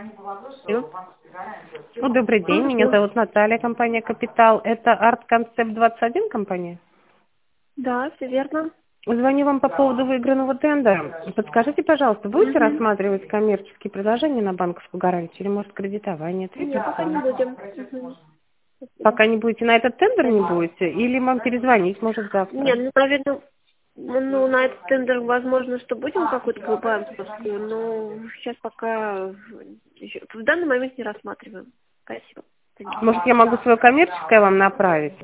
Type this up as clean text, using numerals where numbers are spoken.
Алло. Ну, добрый день, меня Алло. зовут Наталья, компания «Капитал». Это Арт Концепт 21 компания? Да, все верно. Звоню вам по поводу выигранного тендера. Подскажите, пожалуйста, будете Угу. рассматривать коммерческие предложения на банковскую гарантию или, может, кредитование, третье Нет, пока не слово? будем. Угу. Спасибо. Пока не будете на этот тендер не будете? Или вам перезвонить, может, Нет, завтра? ну, наверное, ну, на этот тендер, возможно, что будем какую-то банковскую, но сейчас пока в данный момент не рассматриваем. Спасибо. Thank you. Может, я могу свое коммерческое вам направить?